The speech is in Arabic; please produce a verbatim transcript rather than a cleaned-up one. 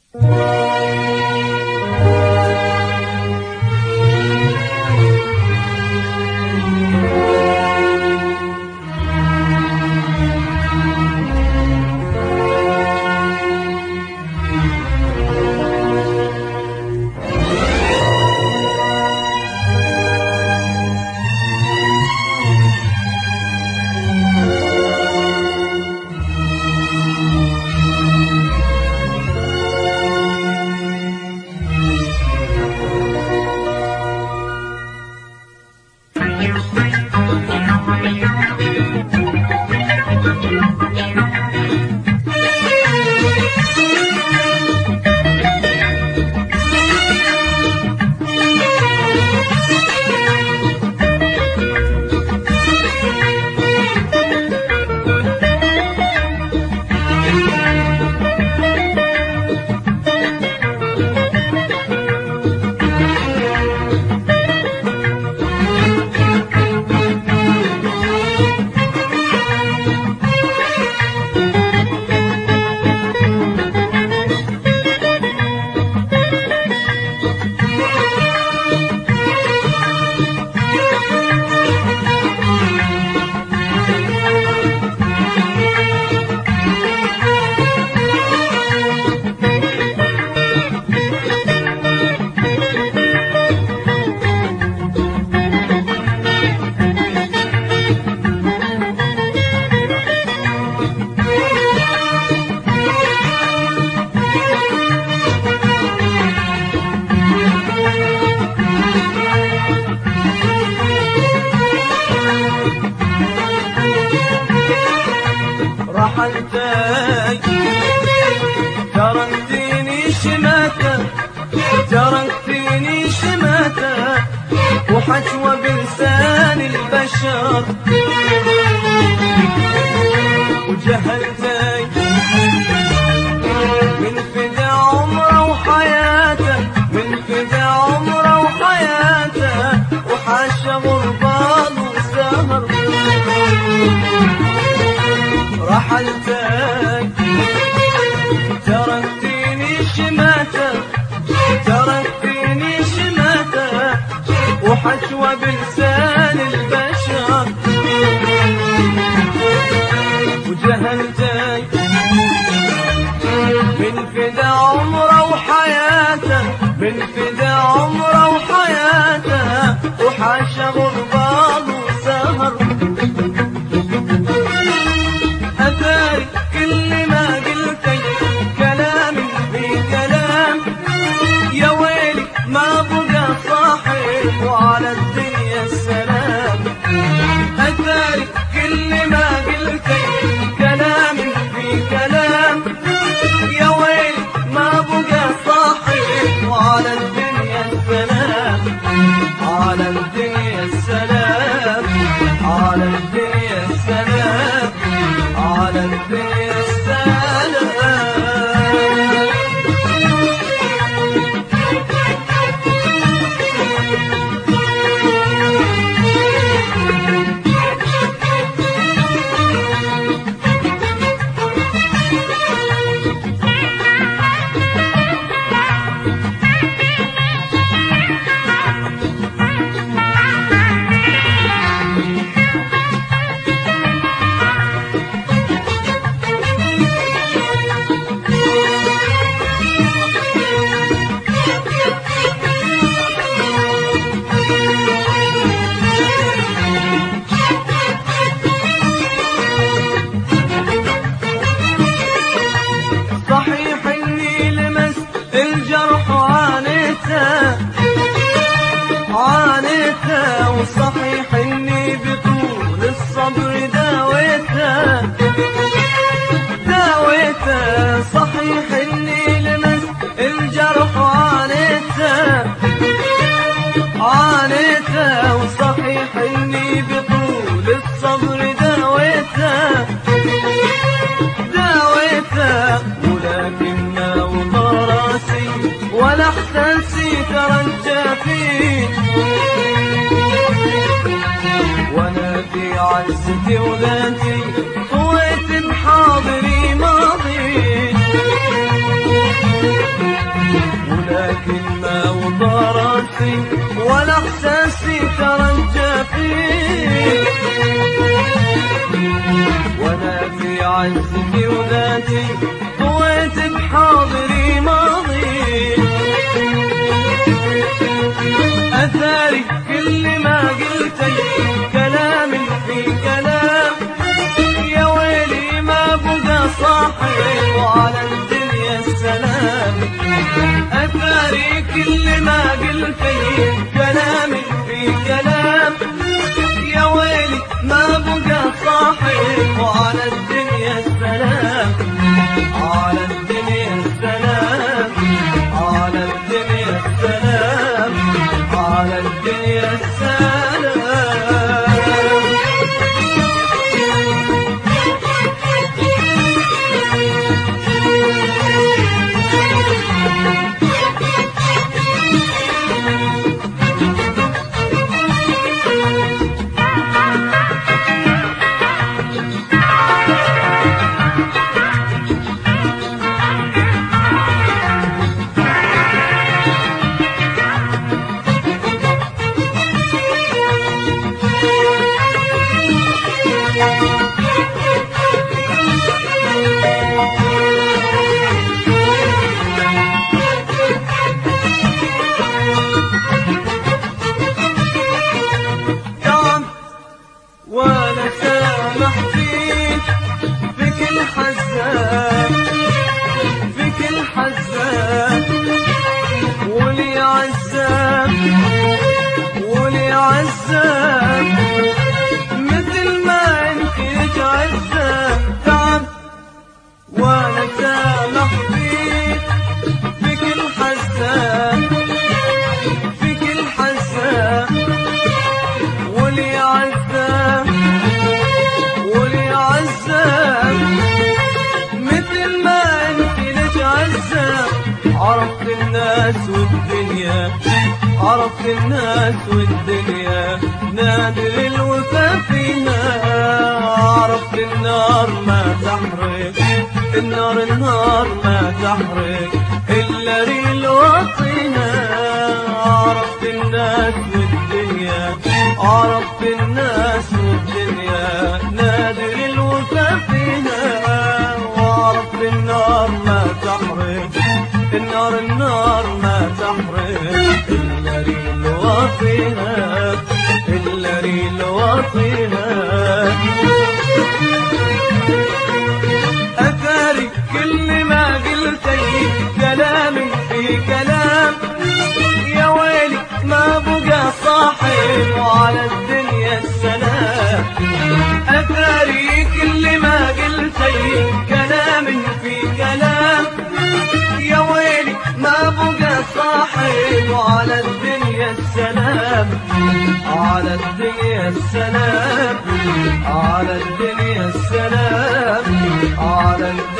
رحلتك تركتني شماتة، تركتني شماتة وحجوة بلسان البشر، وجهلتك من فدا عمره وحياته، من فدا عمره وحياته وحاشا غربان وسهر. رحلتك تركتني شماتة، تركتني شماتة وحجوة بلسان البشر، وجهلتك من فدا عمره وحياته، من فدا عمره وحياته وحاشا غربان وسهر. أثاري كل ما قلتي كلامي في كلام، يا ويلي ما بقى صاحب وعلى الدنيا السلام. أثاري كل ما قلتي كلامي في كلام، يا ويلي ما بقى صاحب وعلى الدنيا السلام، على الدنيا السلام، على الدنيا السلام، على الدنيا السلام. صحيح اني لمست الجرح وعانيته، عانيته وصحيح اني بطول الصبر داويته، داويته. صحيح اني لمست الجرح وعانيته، عانيته وصحيح اني بطول الصبر داويته، داويته. ولكن ما وضع راسي ولا احساسي ترجى فيه، وانا في عزتي وذاتي طويت بحاضري ماضي، وذاتي ولا احساسي ترجى فيك، وانا في عزتي وذاتي طويت بحاضري ماضي، اثاري كل ما قلتي كلام في كلام، يا ويلي ما بقى صاحب وعلى الدنيا السلام، اثاري كل ما قلتي كلام في كلام، يا ويلي ما بقى صاحب وعلى الدنيا السلام، على الدنيا السلام، على الدنيا السلام، على الدنيا السلام. وانا سامح فيك في كل حزان، في كل حزان، ولي عزام، ولي عزام، مثل ما انت تعزام. تعب وانا سامح فيك في كل حزان، في كل حزان، ولي عزام، ولي عزام، مثل ما انت نتعزام. عرفت الناس والدنيا، عرفت الناس والدنيا، نادر الوفا فينا. عرفت النار ما تحرق، النار النار ما تحرق إلا ريل وطينا. عرفت الناس والدنيا، عرفت الناس والدنيا، نادر الوفا فينا. وعرفت النار ما تحرق، النار النار ما تحرق إلا ريل وطينا، إلا ريل وطينا. أثاري كل ما قلتي كلام في كلام، يا ويلي ما بقى صاحب وعلى الدنيا السلام. أثاري كل ما قلتي كلام في كلام، يا ويلي ما بقى صاحب وعلى الدنيا السلام، على الدنيا السلام، على الدنيا السلام، على الدنيا